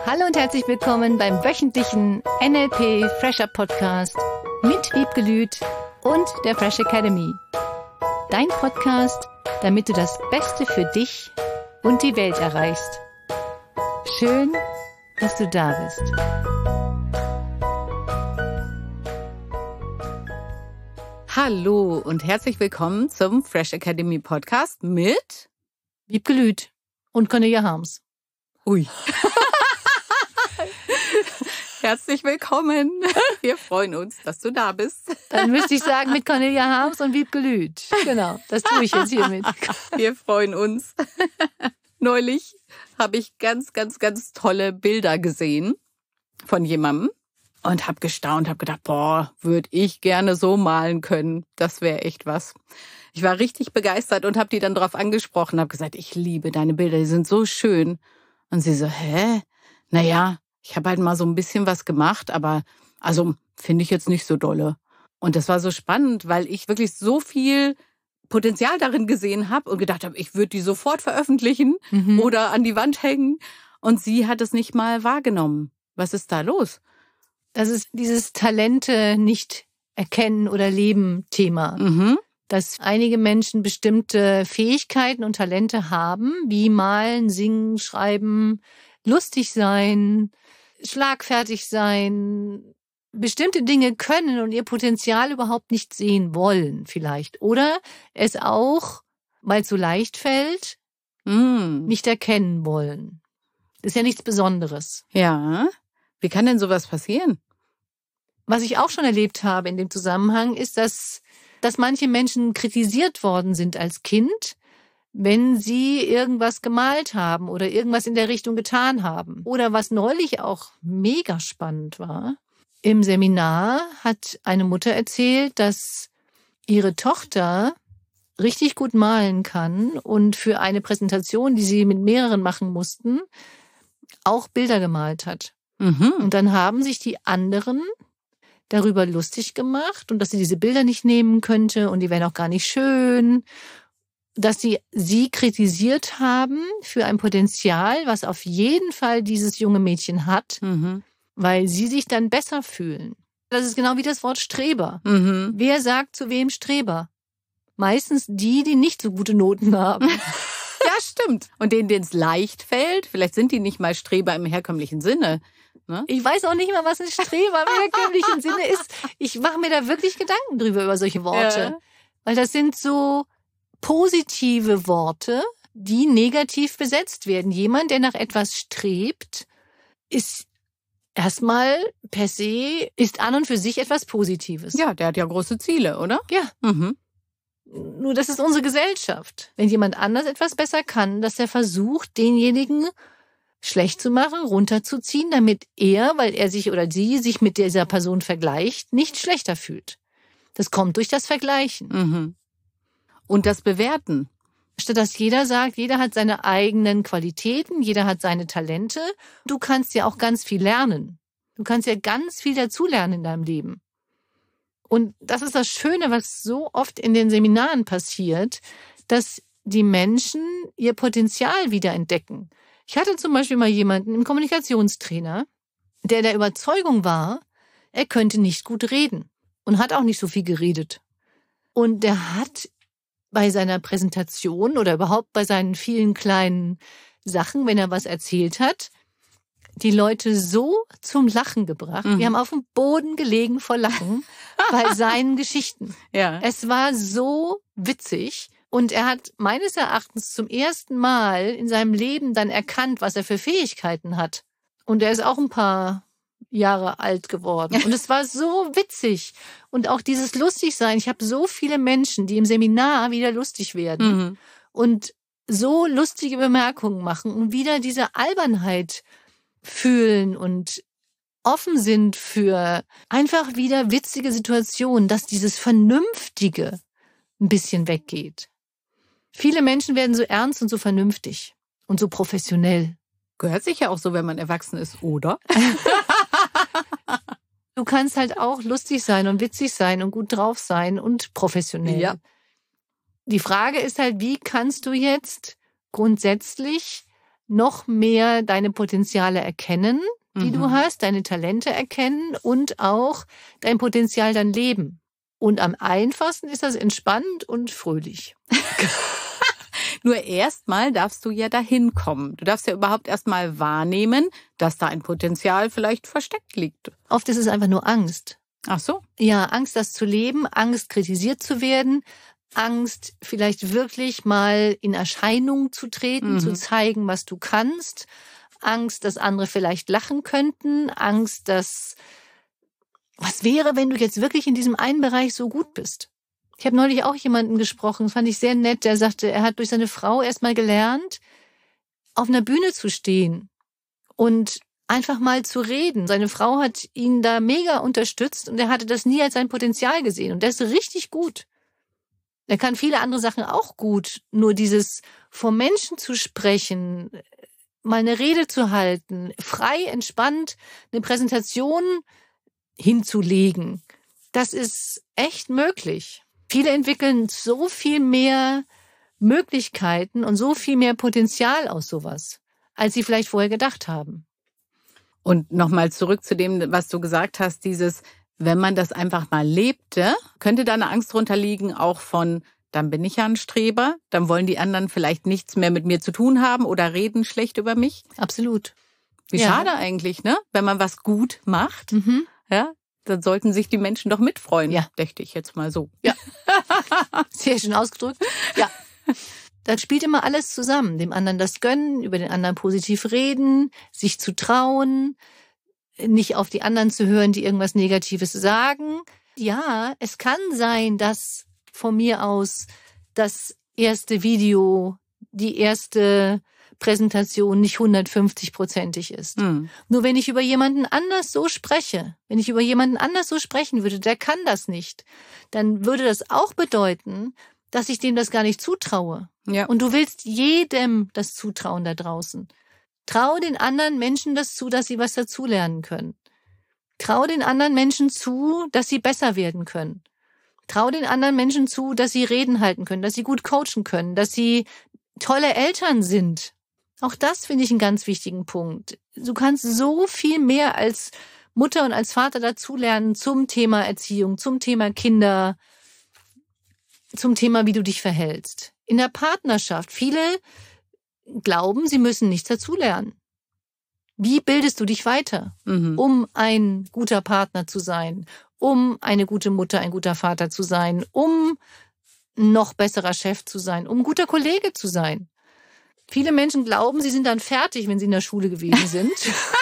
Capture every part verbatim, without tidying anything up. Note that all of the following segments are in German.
Hallo und herzlich willkommen beim wöchentlichen N L P Fresher Podcast mit Wiebke Lüth und der Fresh Academy. Dein Podcast, damit du das Beste für dich und die Welt erreichst. Schön, dass du da bist. Hallo und herzlich willkommen zum Fresh Academy Podcast mit Wiebke Lüth und Cornelia Harms. Ui. Herzlich willkommen. Wir freuen uns, dass du da bist. Dann müsste ich sagen mit Cornelia Harms und Wiebke Lüth. Genau, das tue ich jetzt hiermit. Wir freuen uns. Neulich habe ich ganz, ganz, ganz tolle Bilder gesehen von jemandem und habe gestaunt, habe gedacht, boah, würde ich gerne so malen können. Das wäre echt was. Ich war richtig begeistert und habe die dann drauf angesprochen, habe gesagt, ich liebe deine Bilder, die sind so schön. Und sie so, hä? Naja, ich habe halt mal so ein bisschen was gemacht, aber also finde ich jetzt nicht so dolle. Und das war so spannend, weil ich wirklich so viel Potenzial darin gesehen habe und gedacht habe, ich würde die sofort veröffentlichen mhm. oder an die Wand hängen. Und sie hat es nicht mal wahrgenommen. Was ist da los? Das ist dieses Talente nicht erkennen oder leben Thema. Mhm. Dass einige Menschen bestimmte Fähigkeiten und Talente haben, wie malen, singen, schreiben, lustig sein, schlagfertig sein, bestimmte Dinge können und ihr Potenzial überhaupt nicht sehen wollen vielleicht. Oder es auch, weil es so leicht fällt, mm. nicht erkennen wollen. Das ist ja nichts Besonderes. Ja, wie kann denn sowas passieren? Was ich auch schon erlebt habe in dem Zusammenhang ist, dass, dass manche Menschen kritisiert worden sind als Kind, wenn sie irgendwas gemalt haben oder irgendwas in der Richtung getan haben. Oder was neulich auch mega spannend war, im Seminar hat eine Mutter erzählt, dass ihre Tochter richtig gut malen kann und für eine Präsentation, die sie mit mehreren machen mussten, auch Bilder gemalt hat. Mhm. Und dann haben sich die anderen darüber lustig gemacht und dass sie diese Bilder nicht nehmen könnte und die wären auch gar nicht schön. Dass sie sie kritisiert haben für ein Potenzial, was auf jeden Fall dieses junge Mädchen hat, mhm. weil sie sich dann besser fühlen. Das ist genau wie das Wort Streber. Mhm. Wer sagt zu wem Streber? Meistens die, die nicht so gute Noten haben. Ja, stimmt. Und denen, denen es leicht fällt, vielleicht sind die nicht mal Streber im herkömmlichen Sinne. Ne? Ich weiß auch nicht mal, was ein Streber im herkömmlichen Sinne ist. Ich mache mir da wirklich Gedanken drüber, über solche Worte. Ja. Weil das sind so positive Worte, die negativ besetzt werden. Jemand, der nach etwas strebt, ist erstmal per se, ist an und für sich etwas Positives. Ja, der hat ja große Ziele, oder? Ja. Mhm. Nur das ist unsere Gesellschaft. Wenn jemand anders etwas besser kann, dass er versucht, denjenigen schlecht zu machen, runterzuziehen, damit er, weil er sich oder sie sich mit dieser Person vergleicht, nicht schlechter fühlt. Das kommt durch das Vergleichen. Mhm. Und das Bewerten. Statt dass jeder sagt, jeder hat seine eigenen Qualitäten, jeder hat seine Talente. Du kannst ja auch ganz viel lernen. Du kannst ja ganz viel dazulernen in deinem Leben. Und das ist das Schöne, was so oft in den Seminaren passiert, dass die Menschen ihr Potenzial wiederentdecken. Ich hatte zum Beispiel mal jemanden, einen Kommunikationstrainer, der der Überzeugung war, er könnte nicht gut reden und hat auch nicht so viel geredet. Und der hat bei seiner Präsentation oder überhaupt bei seinen vielen kleinen Sachen, wenn er was erzählt hat, die Leute so zum Lachen gebracht. Mhm. Wir haben auf dem Boden gelegen vor Lachen bei seinen Geschichten. Ja. Es war so witzig. Und er hat meines Erachtens zum ersten Mal in seinem Leben dann erkannt, was er für Fähigkeiten hat. Und er ist auch ein paar Jahre alt geworden. Und es war so witzig. Und auch dieses Lustigsein. Ich habe so viele Menschen, die im Seminar wieder lustig werden mhm. und so lustige Bemerkungen machen und wieder diese Albernheit fühlen und offen sind für einfach wieder witzige Situationen, dass dieses Vernünftige ein bisschen weggeht. Viele Menschen werden so ernst und so vernünftig und so professionell. Gehört sich ja auch so, wenn man erwachsen ist, oder? Du kannst halt auch lustig sein und witzig sein und gut drauf sein und professionell. Ja. Die Frage ist halt, wie kannst du jetzt grundsätzlich noch mehr deine Potenziale erkennen, die mhm. du hast, deine Talente erkennen und auch dein Potenzial dann leben. Und am einfachsten ist das entspannt und fröhlich. Nur erstmal darfst du ja dahin kommen. Du darfst ja überhaupt erstmal wahrnehmen, dass da ein Potenzial vielleicht versteckt liegt. Oft ist es einfach nur Angst. Ach so? Ja, Angst, das zu leben, Angst, kritisiert zu werden, Angst, vielleicht wirklich mal in Erscheinung zu treten, mhm. zu zeigen, was du kannst, Angst, dass andere vielleicht lachen könnten, Angst, dass, was wäre, wenn du jetzt wirklich in diesem einen Bereich so gut bist? Ich habe neulich auch jemanden gesprochen, das fand ich sehr nett, der sagte, er hat durch seine Frau erstmal gelernt, auf einer Bühne zu stehen und einfach mal zu reden. Seine Frau hat ihn da mega unterstützt und er hatte das nie als sein Potenzial gesehen und der ist richtig gut. Er kann viele andere Sachen auch gut, nur dieses vor Menschen zu sprechen, mal eine Rede zu halten, frei, entspannt eine Präsentation hinzulegen, das ist echt möglich. Viele entwickeln so viel mehr Möglichkeiten und so viel mehr Potenzial aus sowas, als sie vielleicht vorher gedacht haben. Und nochmal zurück zu dem, was du gesagt hast, dieses, wenn man das einfach mal lebte, könnte da eine Angst drunter liegen, auch von, dann bin ich ja ein Streber, dann wollen die anderen vielleicht nichts mehr mit mir zu tun haben oder reden schlecht über mich. Absolut. Wie ja. schade eigentlich, ne? Wenn man was gut macht, mhm. ja, dann sollten sich die Menschen doch mitfreuen, ja. dächte ich jetzt mal so. Ja, sehr schön ausgedrückt. Ja. Das spielt immer alles zusammen. Dem anderen das gönnen, über den anderen positiv reden, sich zu trauen, nicht auf die anderen zu hören, die irgendwas Negatives sagen. Ja, es kann sein, dass von mir aus das erste Video, die erste Präsentation nicht hundertfünfzig-prozentig ist. Mhm. Nur wenn ich über jemanden anders so spreche, wenn ich über jemanden anders so sprechen würde, der kann das nicht, dann würde das auch bedeuten, dass ich dem das gar nicht zutraue. Ja. Und du willst jedem das zutrauen da draußen. Trau den anderen Menschen das zu, dass sie was dazulernen können. Trau den anderen Menschen zu, dass sie besser werden können. Trau den anderen Menschen zu, dass sie Reden halten können, dass sie gut coachen können, dass sie tolle Eltern sind. Auch das finde ich einen ganz wichtigen Punkt. Du kannst so viel mehr als Mutter und als Vater dazulernen zum Thema Erziehung, zum Thema Kinder, zum Thema, wie du dich verhältst. In der Partnerschaft, viele glauben, sie müssen nichts dazulernen. Wie bildest du dich weiter, mhm. um ein guter Partner zu sein, um eine gute Mutter, ein guter Vater zu sein, um ein noch besserer Chef zu sein, um ein guter Kollege zu sein? Viele Menschen glauben, sie sind dann fertig, wenn sie in der Schule gewesen sind.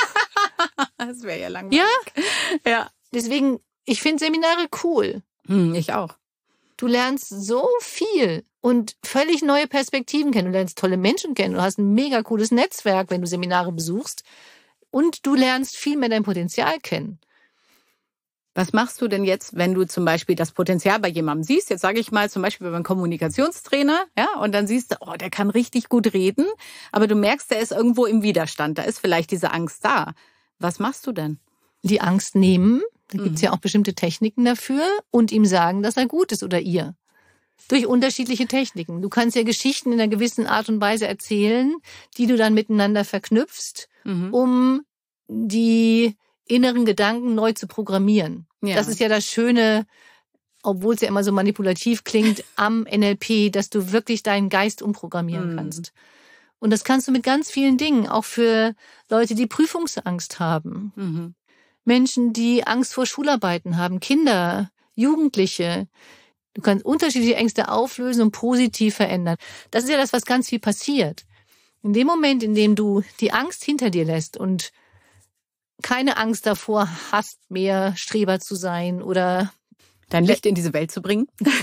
Das wäre ja langweilig. Ja, ja. Deswegen, ich finde Seminare cool. Hm, ich auch. Du lernst so viel und völlig neue Perspektiven kennen. Du lernst tolle Menschen kennen. Du hast ein mega cooles Netzwerk, wenn du Seminare besuchst. Und du lernst viel mehr dein Potenzial kennen. Was machst du denn jetzt, wenn du zum Beispiel das Potenzial bei jemandem siehst? Jetzt sage ich mal zum Beispiel beim Kommunikationstrainer, ja, und dann siehst du, oh, der kann richtig gut reden, aber du merkst, der ist irgendwo im Widerstand. Da ist vielleicht diese Angst da. Was machst du denn? Die Angst nehmen. Da gibt's ja auch bestimmte Techniken dafür und ihm sagen, dass er gut ist oder ihr. Durch unterschiedliche Techniken. Du kannst ja Geschichten in einer gewissen Art und Weise erzählen, die du dann miteinander verknüpfst, mhm. um die inneren Gedanken neu zu programmieren. Ja. Das ist ja das Schöne, obwohl es ja immer so manipulativ klingt, am N L P, dass du wirklich deinen Geist umprogrammieren mhm. kannst. Und das kannst du mit ganz vielen Dingen, auch für Leute, die Prüfungsangst haben. Mhm. Menschen, die Angst vor Schularbeiten haben, Kinder, Jugendliche. Du kannst unterschiedliche Ängste auflösen und positiv verändern. Das ist ja das, was ganz viel passiert. In dem Moment, in dem du die Angst hinter dir lässt und keine Angst davor hast, mehr Streber zu sein oder dein Licht in diese Welt zu bringen.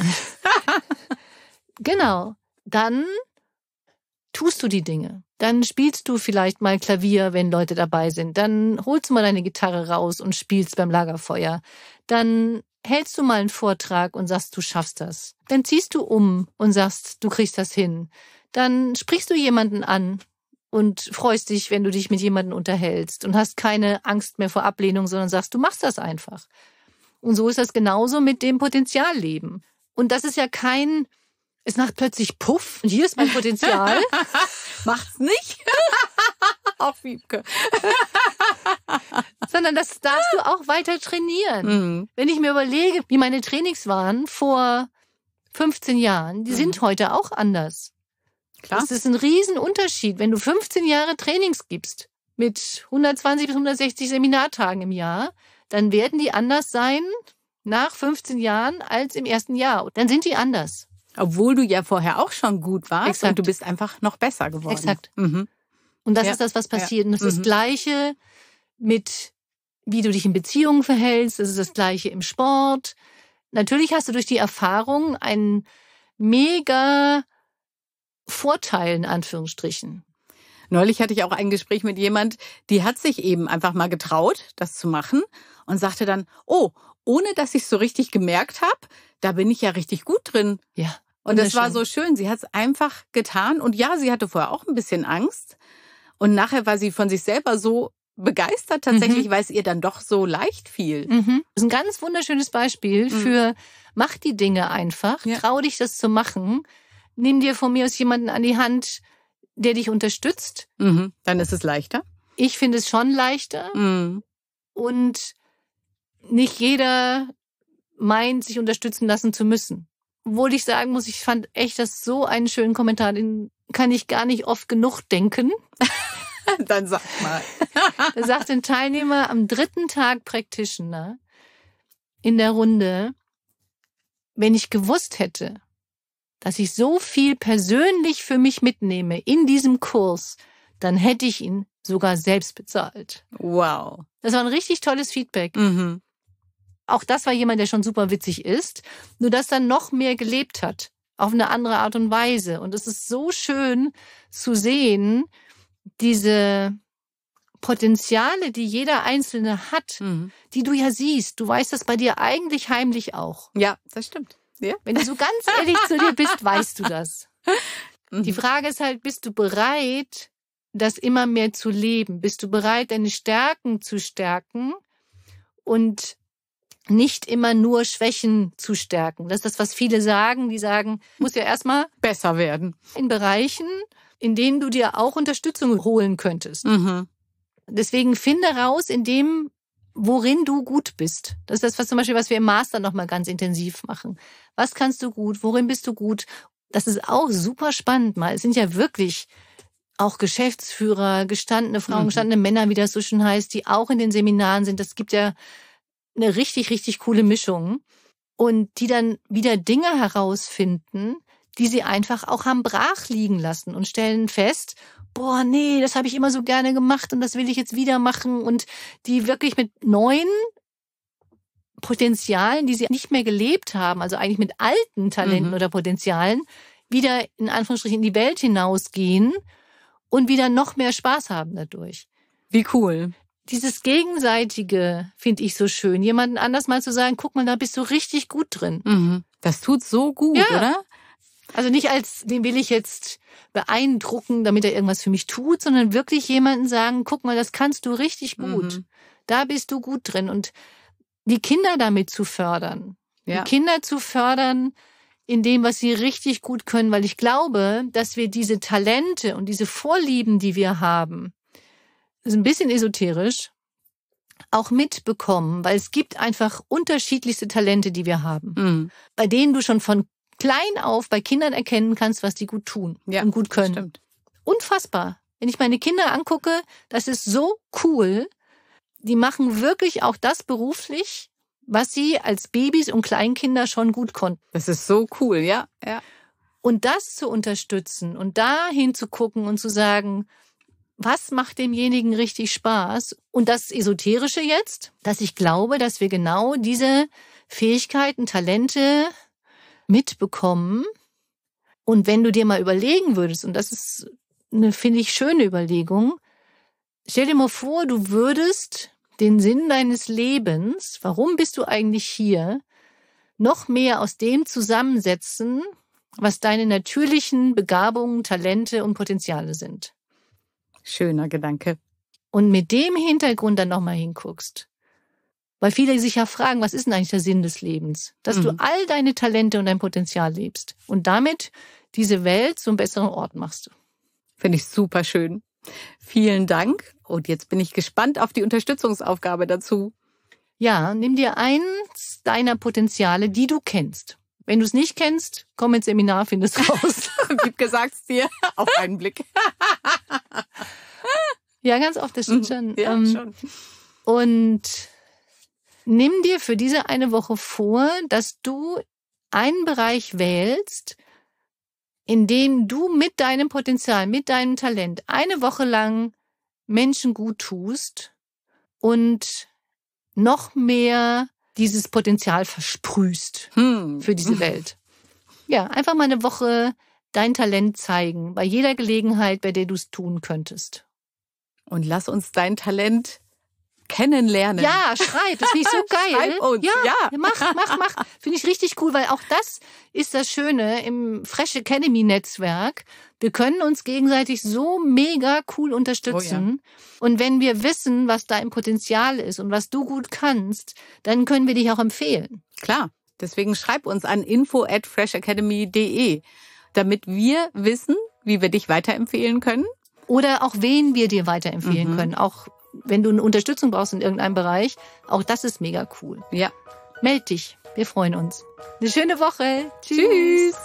Genau. Dann tust du die Dinge. Dann spielst du vielleicht mal Klavier, wenn Leute dabei sind. Dann holst du mal deine Gitarre raus und spielst beim Lagerfeuer. Dann hältst du mal einen Vortrag und sagst, du schaffst das. Dann ziehst du um und sagst, du kriegst das hin. Dann sprichst du jemanden an und freust dich, wenn du dich mit jemandem unterhältst und hast keine Angst mehr vor Ablehnung, sondern sagst, du machst das einfach. Und so ist das genauso mit dem Potenzialleben. Und das ist ja kein, es macht plötzlich Puff und hier ist mein Potenzial. Macht's nicht. Auch Wiebke. Sondern das darfst du auch weiter trainieren. Mhm. Wenn ich mir überlege, wie meine Trainings waren vor fünfzehn Jahren, die mhm. sind heute auch anders. Klar. Das ist ein Riesenunterschied, wenn du fünfzehn Jahre Trainings gibst mit hundertzwanzig bis hundertsechzig Seminartagen im Jahr, dann werden die anders sein nach fünfzehn Jahren als im ersten Jahr. Dann sind die anders. Obwohl du ja vorher auch schon gut warst. Exakt. Und du bist einfach noch besser geworden. Exakt. Mhm. Und das ja. ist das, was passiert. Ja. Und das mhm. ist das Gleiche mit, wie du dich in Beziehungen verhältst. Das ist das Gleiche im Sport. Natürlich hast du durch die Erfahrung einen mega Vorteil, in Anführungsstrichen. Neulich hatte ich auch ein Gespräch mit jemand, die hat sich eben einfach mal getraut, das zu machen und sagte dann, oh, ohne dass ich es so richtig gemerkt habe, da bin ich ja richtig gut drin. Ja. Und das war so schön. Sie hat es einfach getan. Und ja, sie hatte vorher auch ein bisschen Angst. Und nachher war sie von sich selber so begeistert tatsächlich, mhm. weil es ihr dann doch so leicht fiel. Mhm. Das ist ein ganz wunderschönes Beispiel mhm. für, mach die Dinge einfach, ja. trau dich, das zu machen. Nimm dir von mir aus jemanden an die Hand, der dich unterstützt. Mhm. Dann ist es leichter. Ich finde es schon leichter. Mhm. Und nicht jeder meint, sich unterstützen lassen zu müssen. Obwohl ich sagen muss, ich fand echt das so einen schönen Kommentar, den kann ich gar nicht oft genug denken. Dann sag mal. Da sagt ein Teilnehmer am dritten Tag Practitioner in der Runde, wenn ich gewusst hätte, dass ich so viel persönlich für mich mitnehme in diesem Kurs, dann hätte ich ihn sogar selbst bezahlt. Wow. Das war ein richtig tolles Feedback. Mhm. Auch das war jemand, der schon super witzig ist, nur das dann noch mehr gelebt hat, auf eine andere Art und Weise. Und es ist so schön zu sehen, diese Potenziale, die jeder Einzelne hat, mhm. die du ja siehst. Du weißt das bei dir eigentlich heimlich auch. Ja, das stimmt. Ja. Wenn du so ganz ehrlich zu dir bist, weißt du das. Mhm. Die Frage ist halt, bist du bereit, das immer mehr zu leben? Bist du bereit, deine Stärken zu stärken und nicht immer nur Schwächen zu stärken? Das ist das, was viele sagen. Die sagen, du musst ja erstmal besser werden. In Bereichen, in denen du dir auch Unterstützung holen könntest. Mhm. Deswegen finde raus, in dem, worin du gut bist. Das ist das, was zum Beispiel, was wir im Master nochmal ganz intensiv machen. Was kannst du gut? Worin bist du gut? Das ist auch super spannend mal. Es sind ja wirklich auch Geschäftsführer, gestandene Frauen, mhm. gestandene Männer, wie das so schön heißt, die auch in den Seminaren sind. Das gibt ja eine richtig, richtig coole Mischung. Und die dann wieder Dinge herausfinden, die sie einfach auch haben brach liegen lassen und stellen fest, boah, nee, das habe ich immer so gerne gemacht und das will ich jetzt wieder machen. Und die wirklich mit neuen Potenzialen, die sie nicht mehr gelebt haben, also eigentlich mit alten Talenten mhm. oder Potenzialen, wieder in Anführungsstrichen in die Welt hinausgehen und wieder noch mehr Spaß haben dadurch. Wie cool. Dieses Gegenseitige finde ich so schön. Jemanden anders mal zu sagen, guck mal, da bist du richtig gut drin. Mhm. Das tut so gut, ja. oder? Also nicht als, den will ich jetzt beeindrucken, damit er irgendwas für mich tut, sondern wirklich jemanden sagen, guck mal, das kannst du richtig gut. Mhm. Da bist du gut drin. Und die Kinder damit zu fördern. Ja. Die Kinder zu fördern in dem, was sie richtig gut können. Weil ich glaube, dass wir diese Talente und diese Vorlieben, die wir haben, das ist ein bisschen esoterisch, auch mitbekommen. Weil es gibt einfach unterschiedlichste Talente, die wir haben. Mhm. Bei denen du schon von klein auf bei Kindern erkennen kannst, was die gut tun ja, und gut können. Stimmt. Unfassbar. Wenn ich meine Kinder angucke, das ist so cool. Die machen wirklich auch das beruflich, was sie als Babys und Kleinkinder schon gut konnten. Das ist so cool, ja. ja. Und das zu unterstützen und da hinzugucken und zu sagen, was macht demjenigen richtig Spaß? Und das Esoterische jetzt, dass ich glaube, dass wir genau diese Fähigkeiten, Talente mitbekommen. Und wenn du dir mal überlegen würdest, und das ist eine, finde ich, schöne Überlegung, stell dir mal vor, du würdest den Sinn deines Lebens, warum bist du eigentlich hier, noch mehr aus dem zusammensetzen, was deine natürlichen Begabungen, Talente und Potenziale sind. Schöner Gedanke. Und mit dem Hintergrund dann nochmal hinguckst. Weil viele sich ja fragen, was ist denn eigentlich der Sinn des Lebens? Dass mhm. du all deine Talente und dein Potenzial lebst und damit diese Welt zu einem besseren Ort machst. Finde ich super schön. Vielen Dank. Und jetzt bin ich gespannt auf die Unterstützungsaufgabe dazu. Ja, nimm dir eins deiner Potenziale, die du kennst. Wenn du es nicht kennst, komm ins Seminar, findest raus. Wiebke sagt's dir auf einen Blick. Ja, ganz oft, das stimmt schon. Ja, ähm, schon. Und nimm dir für diese eine Woche vor, dass du einen Bereich wählst, in dem du mit deinem Potenzial, mit deinem Talent eine Woche lang Menschen gut tust und noch mehr dieses Potenzial versprühst Hm. für diese Welt. Ja, einfach mal eine Woche dein Talent zeigen, bei jeder Gelegenheit, bei der du es tun könntest. Und lass uns dein Talent kennenlernen. Ja, schreib, das finde ich so geil. Schreib uns, ja, ja. mach, mach, mach. Finde ich richtig cool, weil auch das ist das Schöne im Fresh Academy Netzwerk. Wir können uns gegenseitig so mega cool unterstützen. Oh ja. Und wenn wir wissen, was dein Potenzial ist und was du gut kannst, dann können wir dich auch empfehlen. Klar, deswegen schreib uns an info at fresh academy punkt de, damit wir wissen, wie wir dich weiterempfehlen können. Oder auch wen wir dir weiterempfehlen Mhm. können. Auch wenn du eine Unterstützung brauchst in irgendeinem Bereich, auch das ist mega cool. Ja. Meld dich, wir freuen uns. Eine schöne Woche. Tschüss.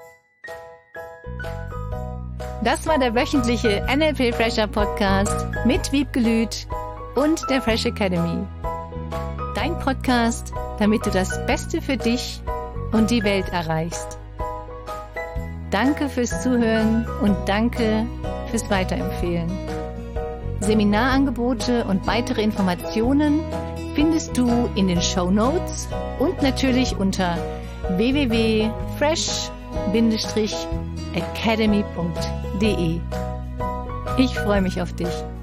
Das war der wöchentliche N L P Fresher Podcast mit Wiebke Lüth und der Fresh Academy. Dein Podcast, damit du das Beste für dich und die Welt erreichst. Danke fürs Zuhören und danke fürs Weiterempfehlen. Seminarangebote und weitere Informationen findest du in den Shownotes und natürlich unter w w w punkt fresh academy punkt de. Ich freue mich auf dich.